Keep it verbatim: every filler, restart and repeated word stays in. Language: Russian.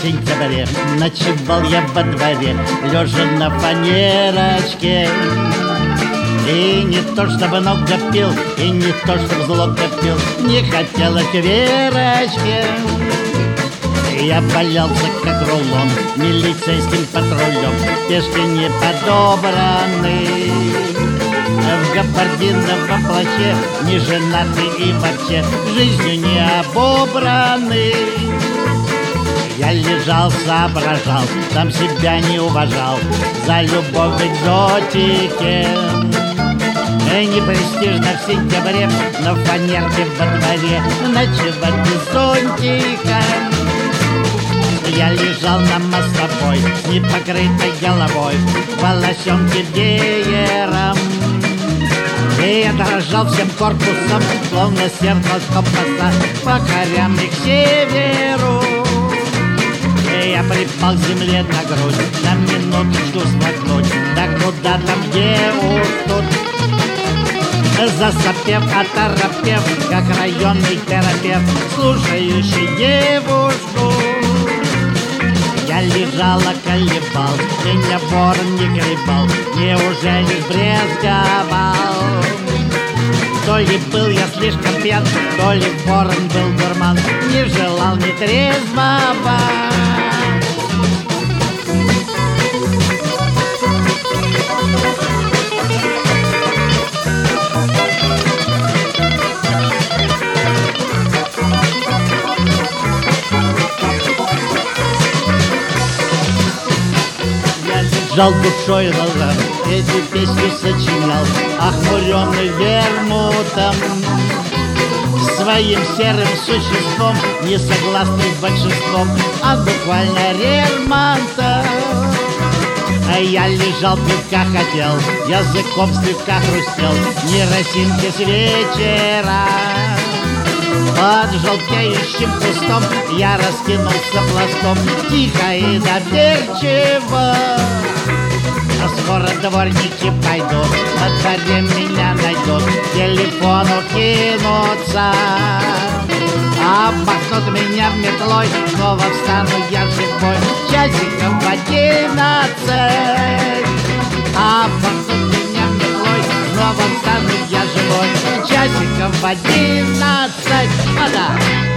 сентябре ночевал я во дворе, лежа на фанерочке. И не то чтобы много пил, и не то чтобы зло копил, не хотелось Верочке. Я валялся как рулон милицейским патрулем, пешки не подобраны, в габардиновом плаще, не женатый и вообще жизнью не обобраны. Я лежал, соображал, сам себя не уважал, за любовь к экзотике. Не престижно в сентябре на фанерке во дворе ночевать без зонтика. Я лежал на мостовой с непокрытой головой, волосенки веером. И я дрожал всем корпусом, словно сердце компаса по корям и к северу. И я припал к земле на грудь, на минуточку смахнуть, да куда там, где уж тут. Засопев, оторопев, как районный терапевт, слушающий девушку. Я лежал, околебал, меня ворон не колебал, неужели брезговал? То ли был я слишком пьян, то ли ворон был дурман, не желал ни трезвого. Жал душой волган, эти песни сочинял, охмуренный вермутом, своим серым существом, не согласный с большинством, а буквально Рермонтов. А я лежал, пивка хотел, языком слегка хрустел, не росинки с вечера. Под желтеющим кустом я раскинулся пластом, тихо и доверчиво. А скоро дворники пойдут, во дворе меня найдут, к телефону кинутся. Обмахнут меня метлой, снова встану я живой, часиком в одиннадцать. Обмахнут меня метлой, снова встану я живой, часиком в одиннадцать. А да.